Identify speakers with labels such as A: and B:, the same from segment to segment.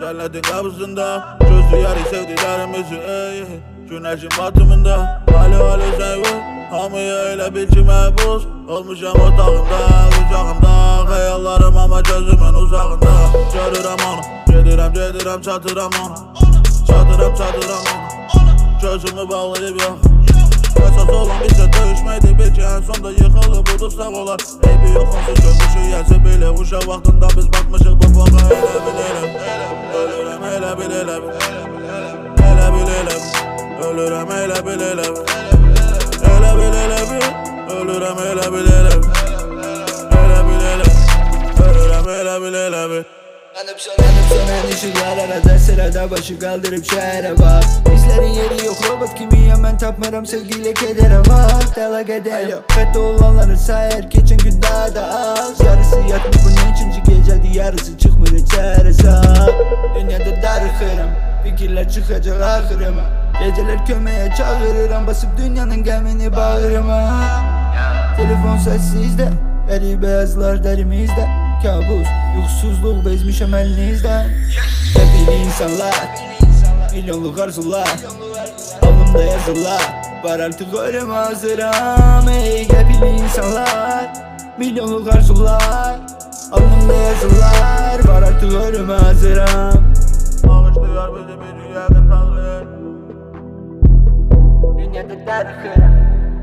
A: cennetin kapısında. Çözdü yarı sevdilerimizi güneşin batımında. Hali sen yok, hamıya öyle biçime buz. Olmuşam otağında, kucağımda. Hayallarım ama gözümün uzağında. Görürəm onu, gedirəm çatıram onu. Çatıram onu, gözümü bağlayıp yok. Esas olan bizə döyüşməkdir, belki en sonda yıxılıb udursaq olar. Eybi yox onsuz görmüşük yersə belə. Uşaq vaxtında biz batmışıq bu boğa. Elə bil ölürəm, elə bil elə bil ölürəm, elə bil elə bil ölürəm, elə bil ölürəm, elə bil.
B: Yanıp sönen ışıklara da sırada başı kaldırıp şehre bak. İzlerin yeri yok robot gibi hemen tapmaram sevgiyle kedere bak. Dalak ederim fethe olanları sayar geçen gün daha da az. Yarısı yatmış bunun üçüncü geceydi, yarısı çıkmır içeri sağ. Dünyada darıkırım, fikirler çıkacak ahırıma. Geceler kömeye çağırırım, basıp dünyanın gemini bağırıma. Telefon sessizde, gri beyazlar derimizde. Kabus, yuksuzluk bezmiş emelinizden. Hepili insanlar, milyonluk arzular, alnımda yazılar, var artık ölüm hazıram. Hepili insanlar, milyonluk arzular, alnımda yazılar, var artık ölüm hazıram.
A: Bağışlıyor bizi bir rüyanın tanrı.
B: Dünyada darıkırım.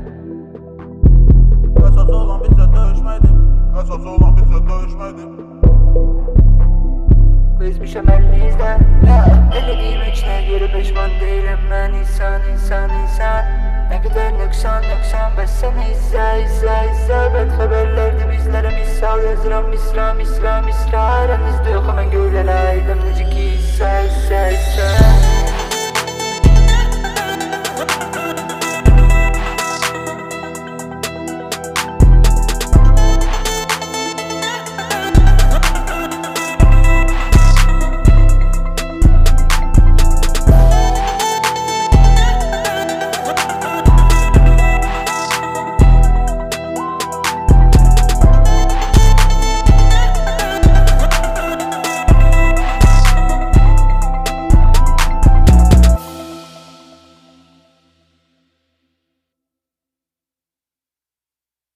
A: Esas olan bize dövüşmektir. Esas olan bize dövüşmektir.
B: Bezmiş emelinizden. Elediğim içine göre pişman değilim ben. İnsan ne kadar nöksan bessene izza Bet haberlerdi bizlere misal yazıram misra Aranızda yok hemen görülen aydım necik İsa